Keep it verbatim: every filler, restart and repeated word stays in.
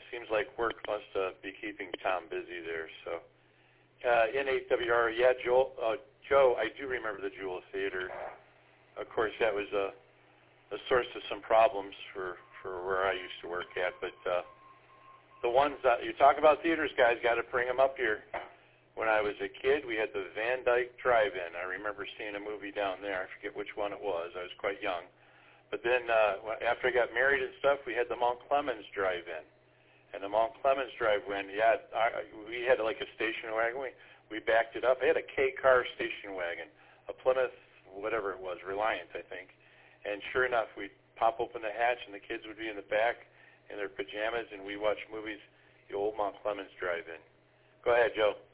seems like work must uh, be keeping Tom busy there. So, uh, N eight W R, yeah, Joel, uh, Joe, I do remember the Jewel Theater. Of course, that was a, a source of some problems for, for where I used to work at. But uh, the ones that you talk about theaters, guys, got to bring them up here. When I was a kid, we had the Van Dyke Drive-In. I remember seeing a movie down there. I forget which one it was. I was quite young. But then uh, after I got married and stuff, we had the Mount Clemens Drive-In. And the Mount Clemens Drive-In, yeah, I, we had like a station wagon. We, we backed it up. I had a K-car station wagon, a Plymouth, whatever it was, Reliant, I think. And sure enough, we'd pop open the hatch, and the kids would be in the back in their pajamas, and we watched movies, the old Mount Clemens Drive-In. Go ahead, Joe.